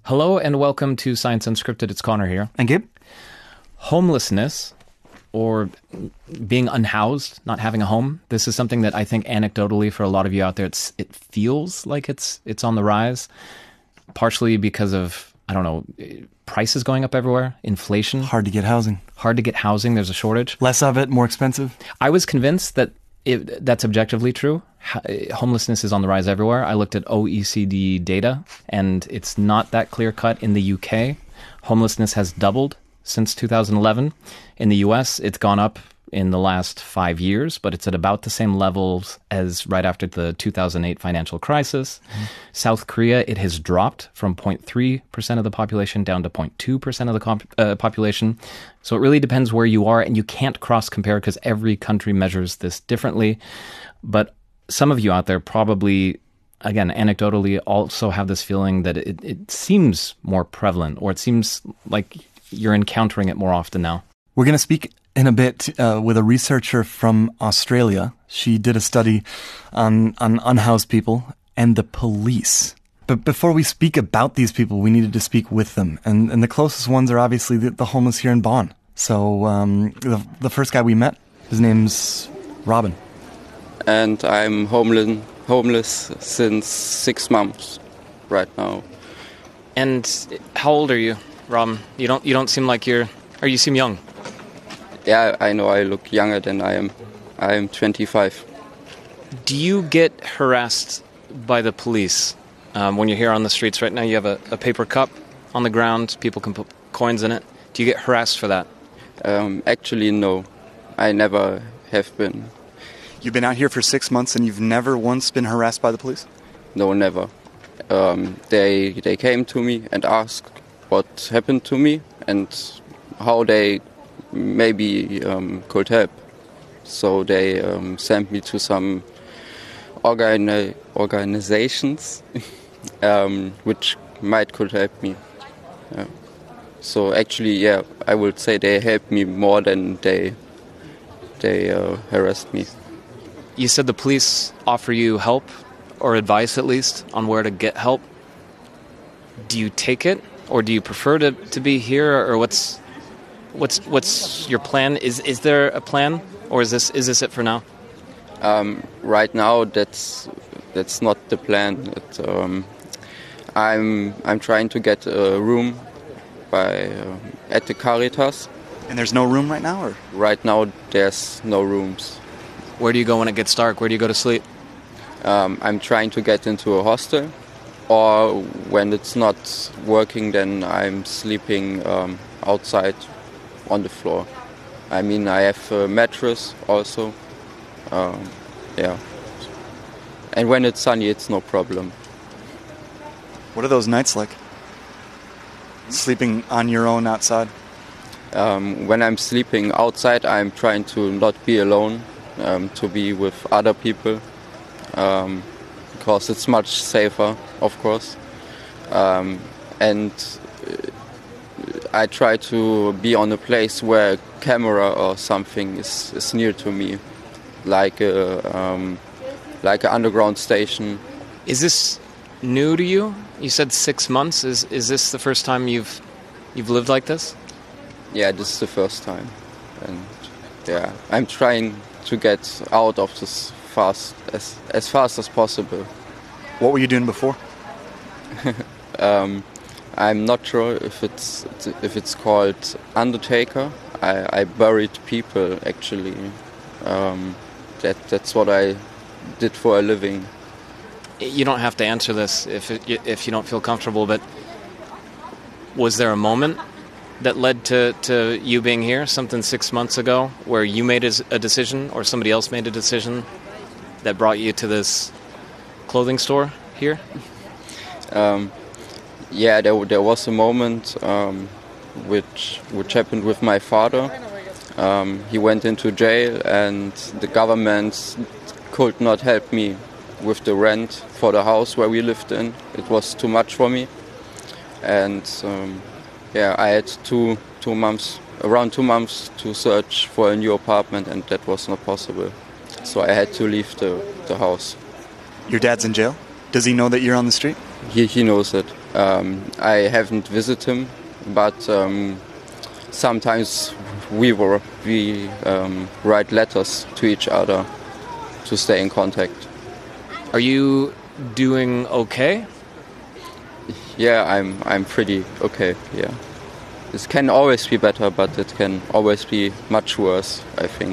Hello and welcome to Science Unscripted. It's Connor here. And Gabe? Homelessness, or being unhoused, not having a home, this is something that I think anecdotally for a lot of you out there, it feels like it's on the rise, partially because of, I don't know, prices going up everywhere, inflation. Hard to get housing. There's a shortage. Less of it, more expensive. I was convinced that that's objectively true. Homelessness is on the rise everywhere. I looked at OECD data, and it's not that clear-cut in the UK. Homelessness has doubled since 2011. In the US, it's gone up in the last 5 years, but it's at about the same levels as right after the 2008 financial crisis. Mm-hmm. South Korea, it has dropped from 0.3% of the population down to 0.2% of the population. So it really depends where you are, and you can't cross-compare because every country measures this differently. But some of you out there probably, again, anecdotally also have this feeling that it seems more prevalent, or it seems like you're encountering it more often now. We're going to speak in a bit with a researcher from Australia. She did a study on unhoused people and the police. But before we speak about these people, we needed to speak with them. And the closest ones are obviously the homeless here in Bonn. So the first guy we met, his name's Robin. And I'm homeless since 6 months right now. And how old are you, Robin? You don't seem like you seem young. Yeah, I know I look younger than I am. I am 25. Do you get harassed by the police when you're here on the streets? Right now you have a paper cup on the ground. People can put coins in it. Do you get harassed for that? Actually, no. I never have been. You've been out here for 6 months and you've never once been harassed by the police? No, never. They came to me and asked what happened to me and how they maybe could help. So they sent me to some organizations which could help me. So actually, yeah, I would say they helped me more than they harassed me. You said the police offer you help, or advice at least, on where to get help. Do you take it, or do you prefer to be here, or what's your plan? Is there a plan, or is this it for now? Right now, that's not the plan. I'm trying to get a room at the Caritas. And there's no room right now, or? Right now, there's no rooms. Where do you go when it gets dark? Where do you go to sleep? I'm trying to get into a hostel, or when it's not working, then I'm sleeping outside on the floor. I mean, I have a mattress also. Yeah. And when it's sunny, it's no problem. What are those nights like? Sleeping on your own outside? When I'm sleeping outside, I'm trying to not be alone, to be with other people, because it's much safer, of course. And I try to be on a place where a camera or something is near to me, like an underground station. Is this new to you? You said 6 months. Is this the first time you've lived like this? Yeah, this is the first time, and yeah, I'm trying to get out of this as fast as possible. What were you doing before? I'm not sure if it's called undertaker. I buried people actually. That's what I did for a living. You don't have to answer this if you don't feel comfortable, but was there a moment that led to you being here, something 6 months ago, where you made a decision or somebody else made a decision that brought you to this clothing store here? Yeah, there was a moment which happened with my father. He went into jail, and the government could not help me with the rent for the house where we lived in. It was too much for me, and yeah, I had around 2 months to search for a new apartment, and that was not possible. So I had to leave the house. Your dad's in jail? Does he know that you're on the street? He knows it. I haven't visited him, but sometimes we write letters to each other to stay in contact. Are you doing okay? Yeah, I'm pretty okay. Yeah, this can always be better, but it can always be much worse, I think.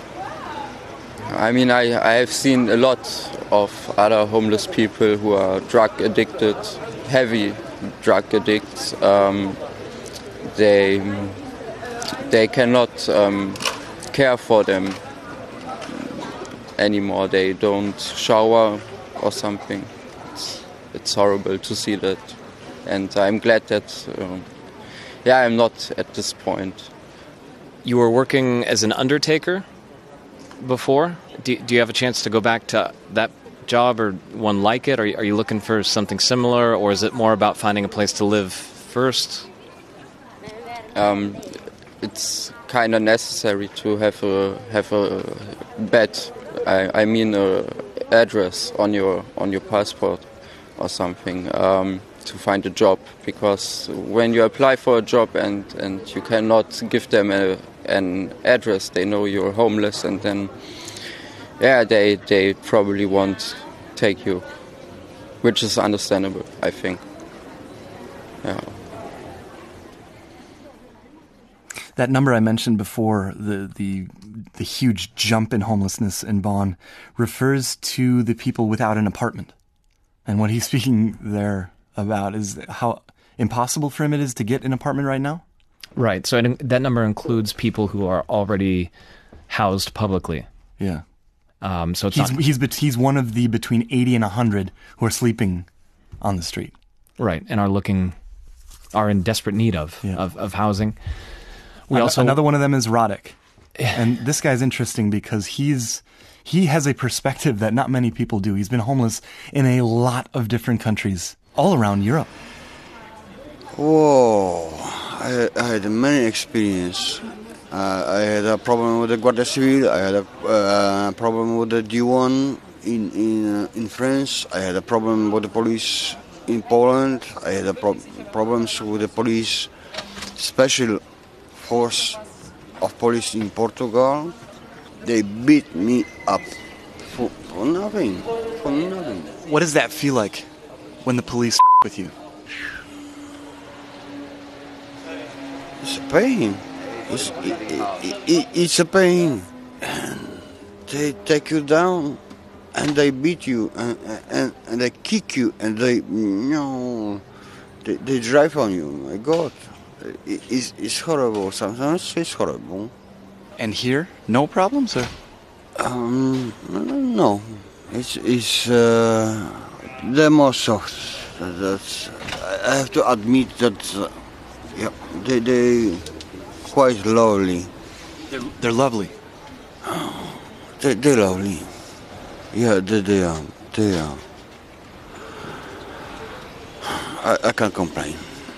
I mean, I have seen a lot of other homeless people who are drug addicted, heavy drug addicts. They cannot care for them anymore. They don't shower or something. It's horrible to see that, and I'm glad that I'm not at this point. You were working as an undertaker before. Do you have a chance to go back to that job or one like it? Are you looking for something similar, or is it more about finding a place to live first? It's kind of necessary to have a bed. I mean, a address on your passport or something to find a job, because when you apply for a job and you cannot give them an address, they know you're homeless, and then they probably won't take you, which is understandable, I think. Yeah. That number I mentioned before, the huge jump in homelessness in Bonn, refers to the people without an apartment. And what he's speaking there about is how impossible for him it is to get an apartment right now? Right. So that number includes people who are already housed publicly. Yeah. So it's he's one of the between 80 and 100 who are sleeping on the street. Right, and are in desperate need of housing. Another one of them is Radek. And this guy's interesting because he has a perspective that not many people do. He's been homeless in a lot of different countries all around Europe. Whoa, I had many experience. I had a problem with the Guardia Civil. I had a problem with the D1 in France. I had a problem with the police in Poland. I had problems with the police, special force of police in Portugal. They beat me up for nothing. For nothing. What does that feel like when the police with you? It's a pain. It's a pain. And they take you down, and they beat you, and they kick you, and they drive on you. My God, it's horrible. Sometimes it's horrible. And here, no problems, or? No. It's the most soft. I have to admit that. They quite lovely. They're lovely. They're lovely. Yeah, they are. They are. I can't complain.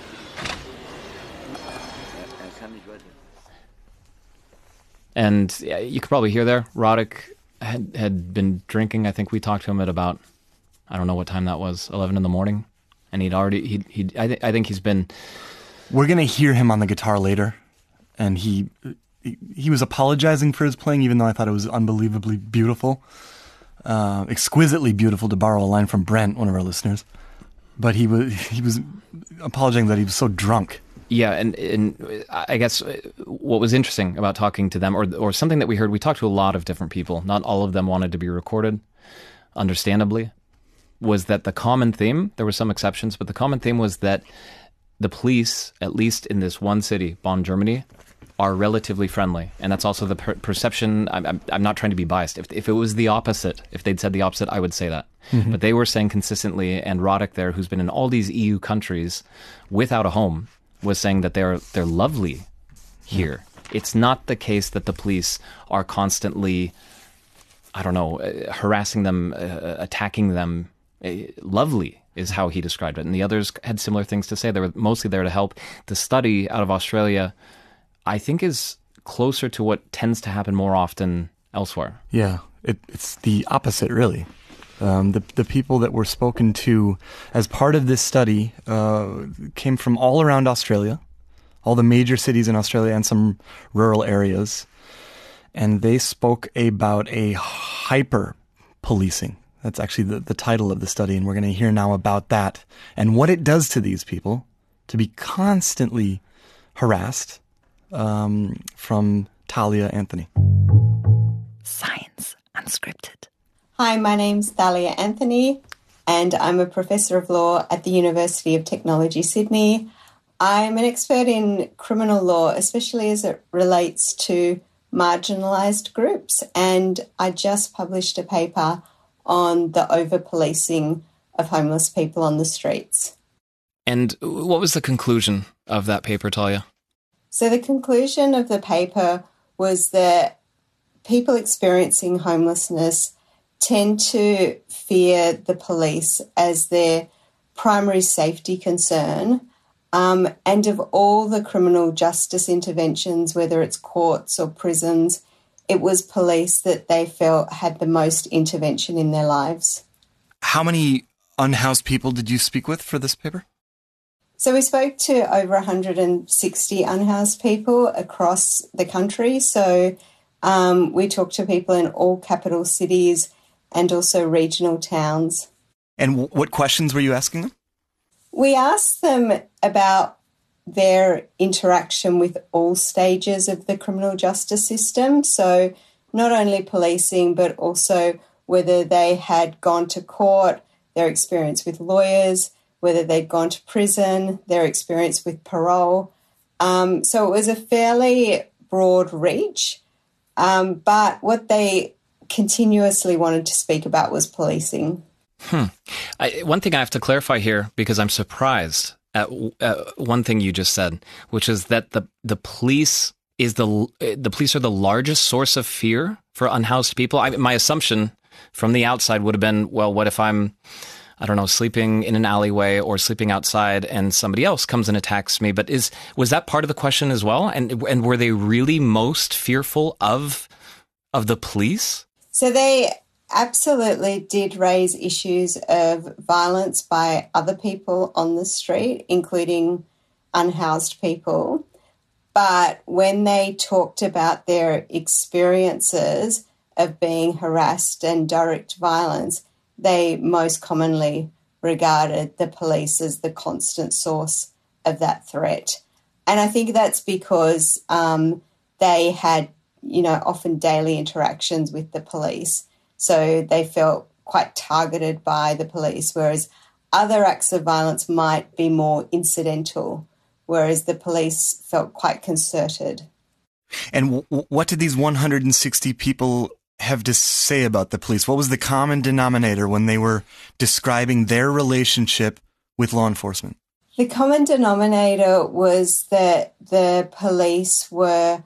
And you could probably hear there, Radek had been drinking. I think we talked to him at about, I don't know what time that was, 11 in the morning. And I think he's been... We're going to hear him on the guitar later. And he was apologizing for his playing, even though I thought it was unbelievably beautiful. Exquisitely beautiful, to borrow a line from Brent, one of our listeners. But he was apologizing that he was so drunk. Yeah, and I guess what was interesting about talking to them, or something that we heard, we talked to a lot of different people. Not all of them wanted to be recorded, understandably, was that the common theme, there were some exceptions, but the common theme was that the police, at least in this one city, Bonn, Germany, are relatively friendly. And that's also the perception. I'm not trying to be biased. If it was the opposite, if they'd said the opposite, I would say that. Mm-hmm. But they were saying consistently, and Radek there, who's been in all these EU countries without a home, was saying that they're lovely here. It's not the case that the police are constantly, harassing them, attacking them. Lovely is how he described it. And the others had similar things to say. They were mostly there to help. The study out of Australia, I think, is closer to what tends to happen more often elsewhere. Yeah, it's the opposite, really. The people that were spoken to as part of this study came from all around Australia, all the major cities in Australia and some rural areas. And they spoke about a hyper-policing. That's actually the title of the study, and we're going to hear now about that and what it does to these people to be constantly harassed, from Thalia Anthony. Science Unscripted. Hi, my name's Thalia Anthony, and I'm a Professor of Law at the University of Technology, Sydney. I'm an expert in criminal law, especially as it relates to marginalised groups, and I just published a paper on the over-policing of homeless people on the streets. And what was the conclusion of that paper, Thalia? So the conclusion of the paper was that people experiencing homelessness tend to fear the police as their primary safety concern. And of all the criminal justice interventions, whether it's courts or prisons, it was police that they felt had the most intervention in their lives. How many unhoused people did you speak with for this paper? So we spoke to over 160 unhoused people across the country. So we talked to people in all capital cities and also regional towns. And what questions were you asking them? We asked them about their interaction with all stages of the criminal justice system. So not only policing, but also whether they had gone to court, their experience with lawyers, whether they'd gone to prison, their experience with parole. So it was a fairly broad reach. But what they continuously wanted to speak about was policing. One thing I have to clarify here, because I'm surprised at one thing you just said, which is that the police the police are the largest source of fear for unhoused people. My assumption from the outside would have been, well, what if I'm, I don't know, sleeping in an alleyway or sleeping outside and somebody else comes and attacks me? But was that part of the question as well? And were they really most fearful of the police? So they absolutely did raise issues of violence by other people on the street, including unhoused people. But when they talked about their experiences of being harassed and direct violence, they most commonly regarded the police as the constant source of that threat. And I think that's because they had, often daily interactions with the police. So they felt quite targeted by the police, whereas other acts of violence might be more incidental, whereas the police felt quite concerted. And what did these 160 people have to say about the police? What was the common denominator when they were describing their relationship with law enforcement? The common denominator was that the police were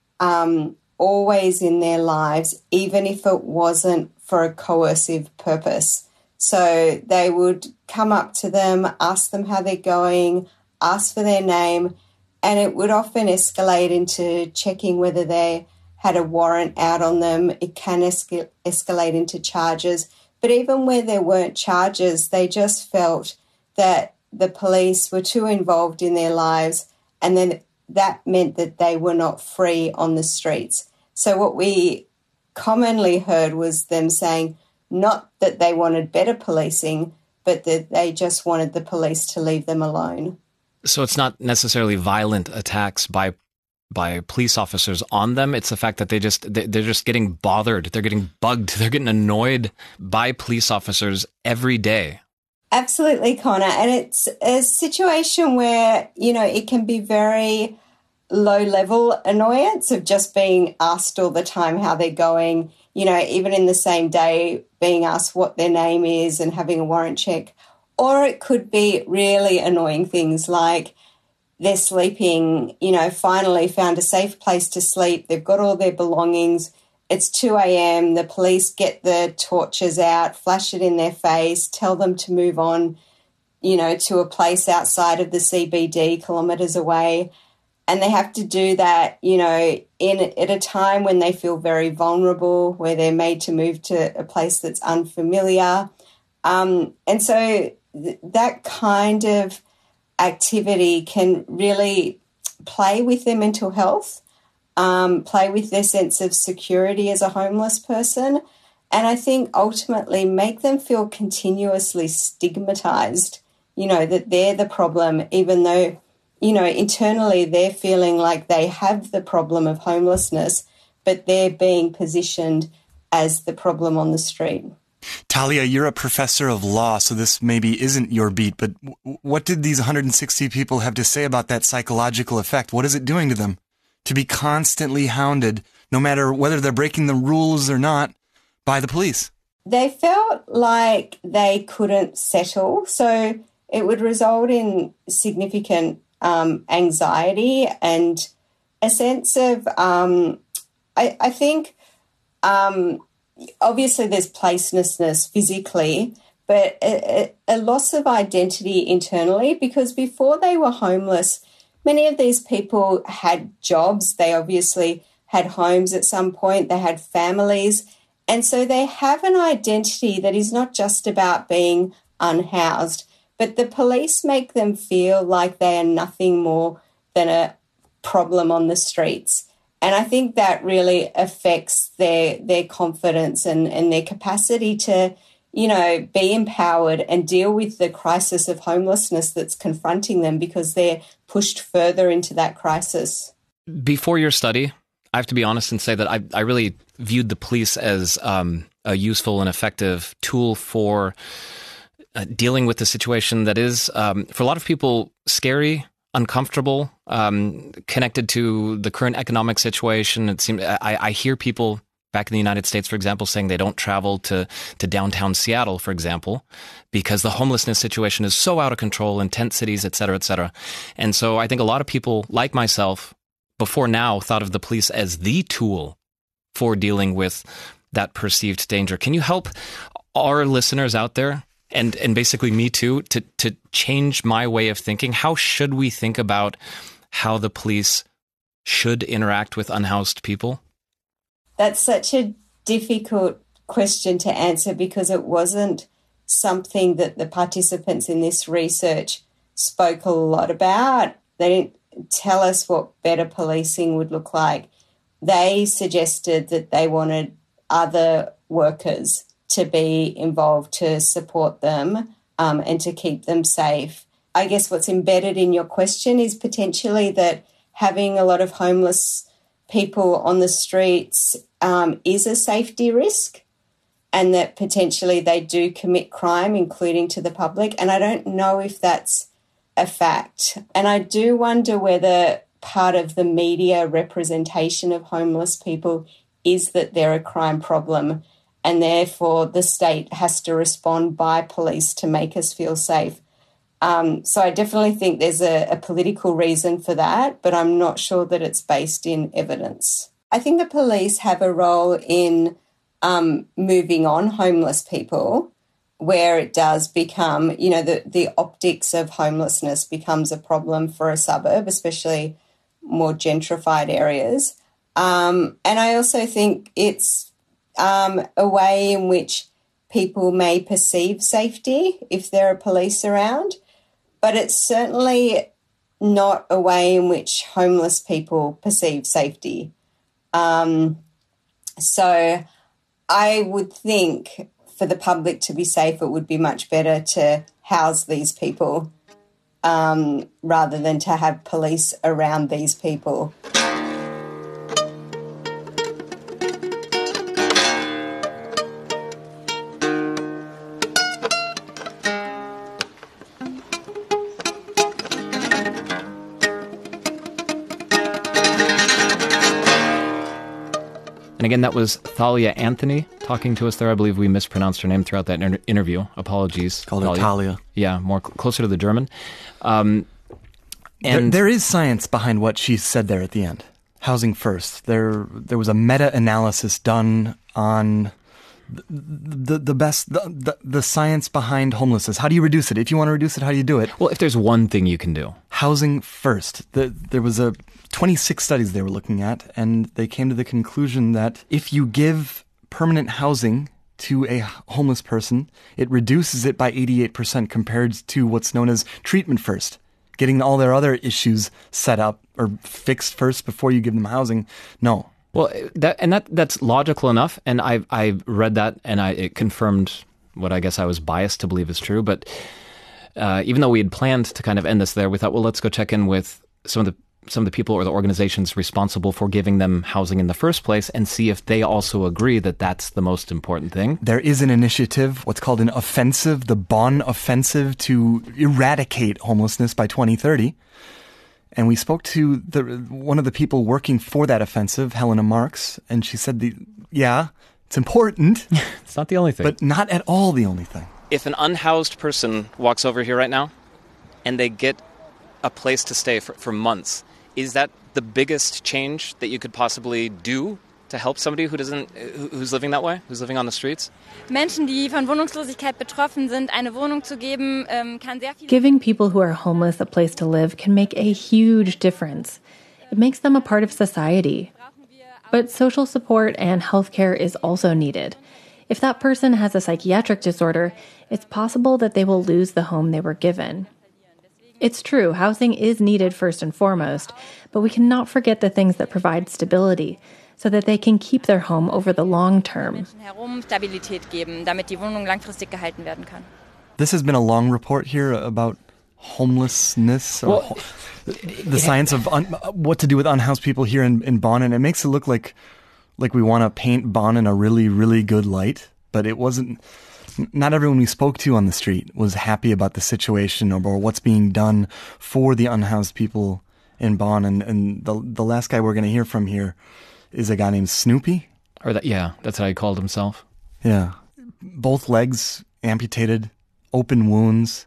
always in their lives, even if it wasn't for a coercive purpose. So they would come up to them, ask them how they're going, ask for their name, and it would often escalate into checking whether they had a warrant out on them. It can escalate into charges. But even where there weren't charges, they just felt that the police were too involved in their lives, and then that meant that they were not free on the streets. So what we commonly heard was them saying not that they wanted better policing, but that they just wanted the police to leave them alone. So it's not necessarily violent attacks by police officers on them. It's the fact that they're just getting bothered. They're getting bugged. They're getting annoyed by police officers every day. Absolutely, Connor. And it's a situation where, it can be very low-level annoyance of just being asked all the time how they're going, even in the same day being asked what their name is and having a warrant check. Or it could be really annoying things like they're sleeping, finally found a safe place to sleep. They've got all their belongings. It's 2 a.m. The police get the torches out, flash it in their face, tell them to move on, to a place outside of the CBD, kilometres away. And they have to do that, at a time when they feel very vulnerable, where they're made to move to a place that's unfamiliar. And so that kind of activity can really play with their mental health, play with their sense of security as a homeless person, and I think ultimately make them feel continuously stigmatized, that they're the problem, even though, internally they're feeling like they have the problem of homelessness, but they're being positioned as the problem on the street. Talia, you're a professor of law, so this maybe isn't your beat, but what did these 160 people have to say about that psychological effect? What is it doing to them to be constantly hounded, no matter whether they're breaking the rules or not, by the police? They felt like they couldn't settle, so it would result in significant anxiety and a sense of, I think, obviously there's placelessness physically, but a loss of identity internally, because before they were homeless, many of these people had jobs. They obviously had homes at some point. They had families. And so they have an identity that is not just about being unhoused, but the police make them feel like they are nothing more than a problem on the streets. And I think that really affects their confidence and their capacity to, be empowered and deal with the crisis of homelessness that's confronting them, because they're pushed further into that crisis. Before your study, I have to be honest and say that I really viewed the police as a useful and effective tool for dealing with the situation that is, for a lot of people, scary, uncomfortable, connected to the current economic situation. It seems I hear people back in the United States, for example, saying they don't travel to downtown Seattle, for example, because the homelessness situation is so out of control in tent cities, et cetera, et cetera. And so I think a lot of people like myself before now thought of the police as the tool for dealing with that perceived danger. Can you help our listeners out there, and basically me too, to change my way of thinking? How should we think about how the police should interact with unhoused people? That's such a difficult question to answer, because it wasn't something that the participants in this research spoke a lot about. They didn't tell us what better policing would look like. They suggested that they wanted other workers to be involved to support them and to keep them safe. I guess what's embedded in your question is potentially that having a lot of homeless people on the streets is a safety risk, and that potentially they do commit crime, including to the public. And I don't know if that's a fact. And I do wonder whether part of the media representation of homeless people is that they're a crime problem, and therefore the state has to respond by police to make us feel safe. So I definitely think there's a political reason for that, but I'm not sure that it's based in evidence. I think the police have a role in moving on homeless people, where it does become, the optics of homelessness becomes a problem for a suburb, especially more gentrified areas. And I also think it's a way in which people may perceive safety if there are police around, but it's certainly not a way in which homeless people perceive safety. So I would think for the public to be safe, it would be much better to house these people rather than to have police around these people. And again, that was Thalia Anthony talking to us there. I believe we mispronounced her name throughout that interview. Apologies. Called her Talia. Yeah, more closer to the German. And there is science behind what she said there at the end. Housing first. There was a meta-analysis done on the science behind homelessness. How do you reduce it? If you want to reduce it, how do you do it? Well, if there's one thing you can do, housing first. There was 26 studies they were looking at, and they came to the conclusion that if you give permanent housing to a homeless person, it reduces it by 88% compared to what's known as treatment first, getting all their other issues set up or fixed first before you give them housing. No. Well, that's logical enough, and I read that, and it confirmed what I guess I was biased to believe is true. But even though we had planned to kind of end this there, we thought, well, let's go check in with some of the people or the organizations responsible for giving them housing in the first place and see if they also agree that that's the most important thing. There is an initiative, what's called an offensive, the Bonn Offensive, to eradicate homelessness by 2030. And we spoke to one of the people working for that offensive, Helena Marks, and she said, it's important. It's not the only thing. But not at all the only thing. If an unhoused person walks over here right now and they get a place to stay for months, is that the biggest change that you could possibly do to help somebody who's living that way, who's living on the streets? Menschen, die von Wohnungslosigkeit betroffen sind, eine Wohnung zu geben, kann sehr viel. Giving people who are homeless a place to live can make a huge difference. It makes them a part of society. But social support and healthcare is also needed. If that person has a psychiatric disorder, it's possible that they will lose the home they were given. It's true, housing is needed first and foremost, but we cannot forget the things that provide stability, so that they can keep their home over the long term. Stabilität geben, damit die Wohnung langfristig gehalten werden kann. This has been a long report here about homelessness, or the science of what to do with unhoused people here in Bonn, and it makes it look like we want to paint Bonn in a really, really good light, but it wasn't. Not everyone we spoke to on the street was happy about the situation or what's being done for the unhoused people in Bonn, and the last guy we're going to hear from here is a guy named Snoopy. That's how he called himself. Yeah. Both legs amputated, open wounds.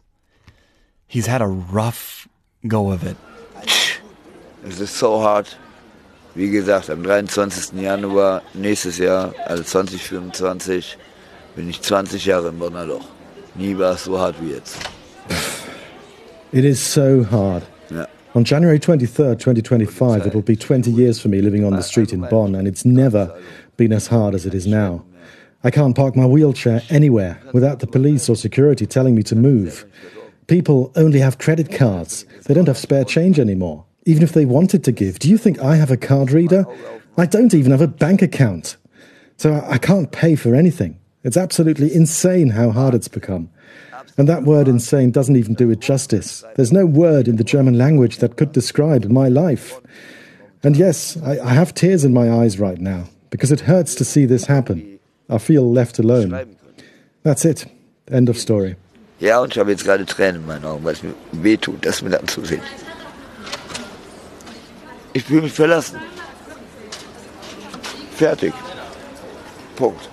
He's had a rough go of it. Es ist so hart. Wie gesagt, am 23. Januar nächstes Jahr, also 2025, bin ich 20 Jahre im Bonner Loch. Nie war es so hart wie jetzt. It is so hard. Yeah. On January 23rd, 2025, it will be 20 years for me living on the street in Bonn, and it's never been as hard as it is now. I can't park my wheelchair anywhere without the police or security telling me to move. People only have credit cards. They don't have spare change anymore, even if they wanted to give. Do you think I have a card reader? I don't even have a bank account. So I can't pay for anything. It's absolutely insane how hard it's become. And that word insane doesn't even do it justice. There's no word in the German language that could describe my life. And yes, I have tears in my eyes right now, because it hurts to see this happen. I feel left alone. That's it. End of story. Ja, und ich habe jetzt gerade Tränen in meinen Augen, weil es mir wehtut, das mir dann zusehen. Ich fühle mich verlassen. Fertig. Punkt.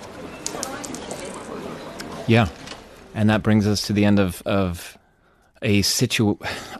Yeah. And that brings us to the end of a situation,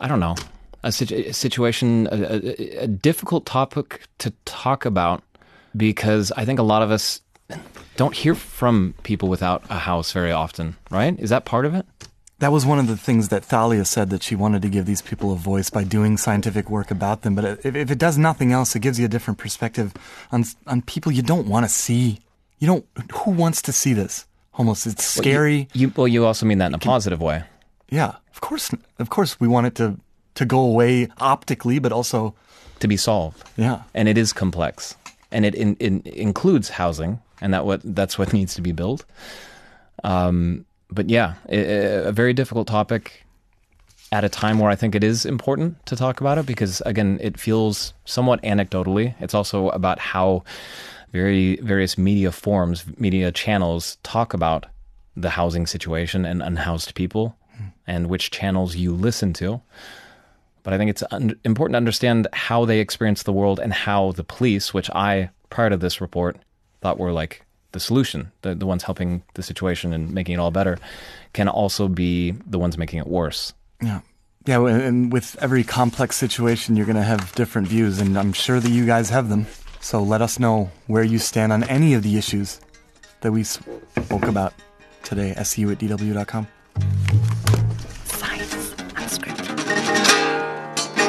a difficult topic to talk about, because I think a lot of us don't hear from people without a house very often, right? Is that part of it? That was one of the things that Thalia said, that she wanted to give these people a voice by doing scientific work about them. But if it does nothing else, it gives you a different perspective on people you don't want to see. Who wants to see this? Homeless, it's scary. You also mean that in a positive way. Yeah, of course we want it to go away optically, but also to be solved. Yeah. And it is complex. And it includes housing, and that's what needs to be built. But yeah, a very difficult topic at a time where I think it is important to talk about it, because again, it feels somewhat anecdotally. It's also about how various media channels talk about the housing situation and unhoused people, and which channels you listen to. But I think it's important to understand how they experience the world, and how the police, which I, prior to this report, thought were like the solution, the ones helping the situation and making it all better, can also be the ones making it worse. Yeah. Yeah, and with every complex situation, you're going to have different views, and I'm sure that you guys have them. So let us know where you stand on any of the issues that we spoke about today. SCU@dw.com. Science Unscripted.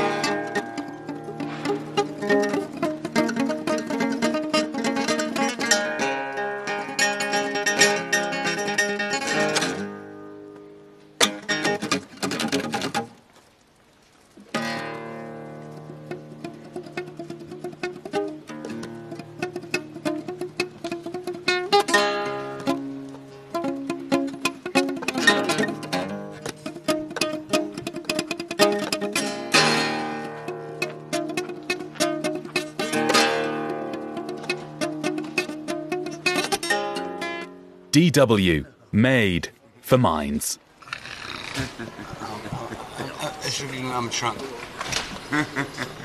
DW, made for minds. Entschuldigung, I'm drunk.